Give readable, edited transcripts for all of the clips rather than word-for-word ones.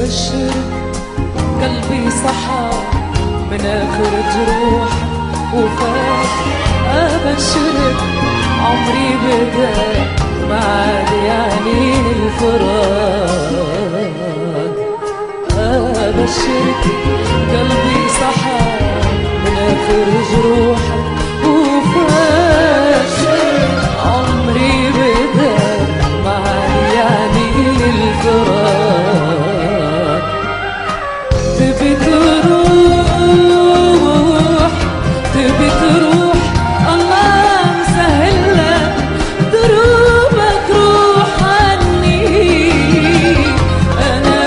أبشرك قلبي صحى من آخر جروح وفات. أبشرك عمري بدا ما عاد يعني الفراق. أبشرك قلبي صحى من آخر جروح وفات. عمري بدا ما عاد يعني الفراق. تبي تروح تبي تروح الله مسهل لك دروبك روح عني. أنا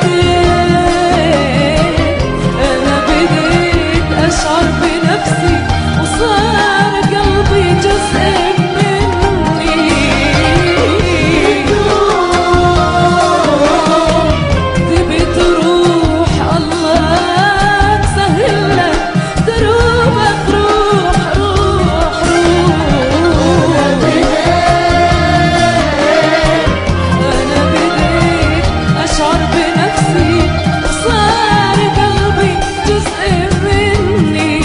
بديت أشعر بنفسي وصار قلبي جزء مني. تبي تروح الله مسهل لك دروبك روح روح روح. أنا بديت أشعر بنفسي وصار قلبي جزء مني.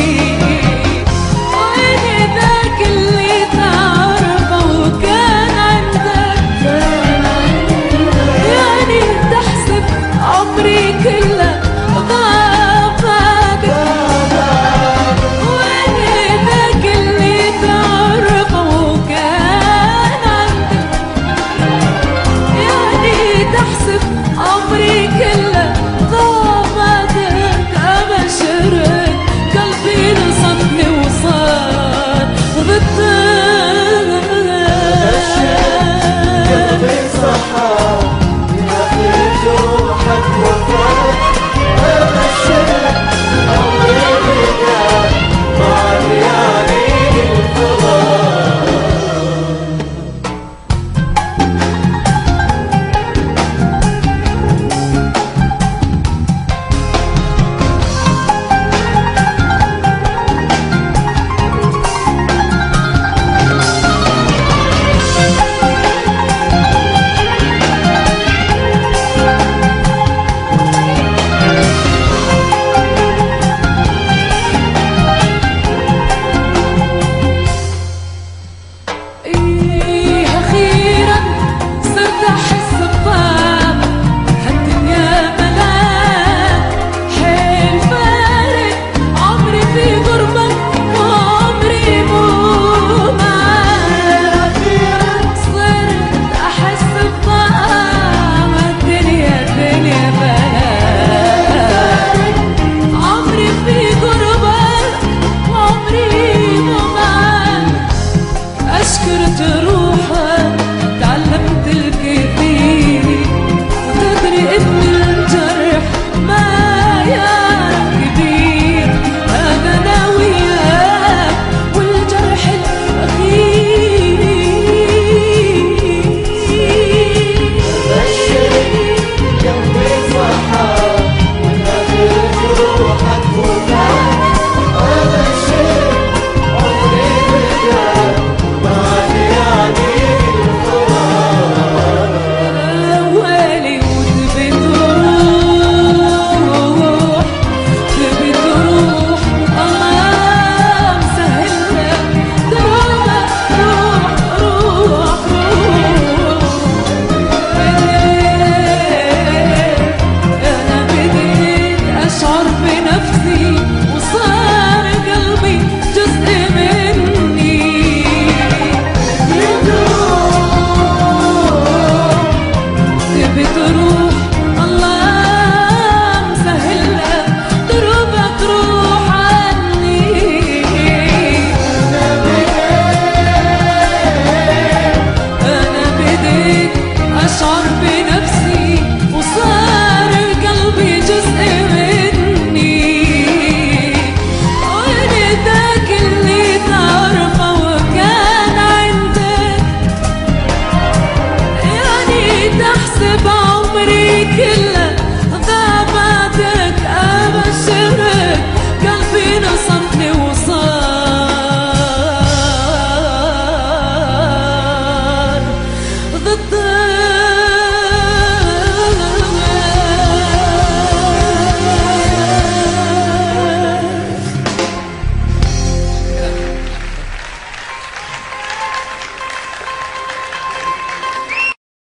وين ذاك اللي تعرفه وكان عندك يعني تحسب عمري كله ضاع فاتك. وين ذاك اللي تعرفه وكان عندك يعني تحسب عمري كله ضاع فاتك. أبشرك قلبي نصفني وصار ضدك. قلبي صحى من آخر جروحك وفات. أبشرك عمري بدا ما عاد يعني الفراق. إيه أخيراً صرت أحس بطعم هالدنيا ملاك. حيل فارق عمري في غربك وعمري مو معاك. صرت أحس بطعم هالدنيا ملاك. عمري في غربك وعمري مو معاك. أشكر جروحك تعلمت الكثير وتدري إن الجرح ما يعرف كبير. أنا وياك والجرح الأخير. أبشرك قلبي صحى من آخر جروحك وفات. أبشرك عمري بدا ما عاد يعني الفراق. ويلي وتبي تروح الله مسهل لك دروبك روح روح روح. أنا بديت أشعر بنفسي وصار قلبي جزء مني. تبي تروح الله مسهل لك دروبك روح عني. أنا بديت أشعر